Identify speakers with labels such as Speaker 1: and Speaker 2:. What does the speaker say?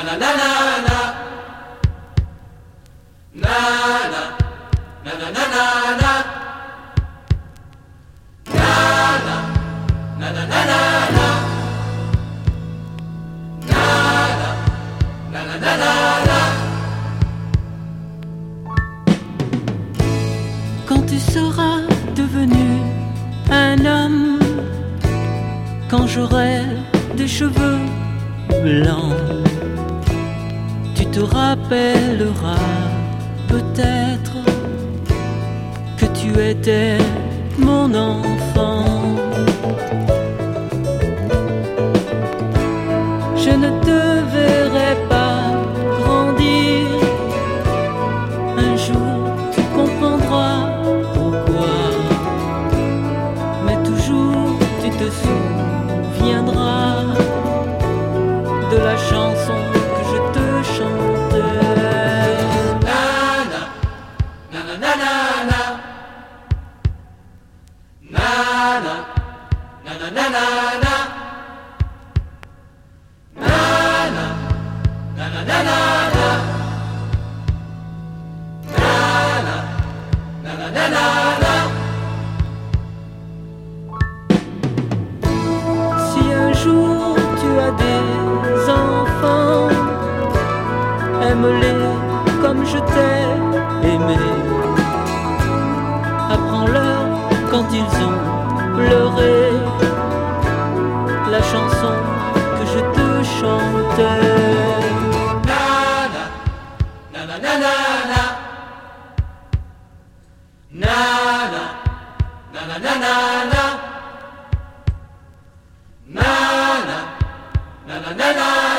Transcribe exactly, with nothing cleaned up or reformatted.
Speaker 1: Quand tu seras devenu un homme, quand j'aurai des cheveux blancs, tu te rappelleras peut-être que tu étais mon enfant. Je ne te verrai pas grandir. Un jour tu comprendras pourquoi, mais toujours tu te souviendras de la chanson que je te chantais.
Speaker 2: Nana, nana, nana, nana, nana, nana, nana, nana, nana, nana, nana, nana, nana.
Speaker 1: Si un jour tu as des enfants, aime-les comme je t'ai aimé. Apprends-leur quand ils ont pleuré la chanson que je te chantais.
Speaker 2: Nana, nana, nana, nana, nana, nana, nana, nana, nana, nana, nana.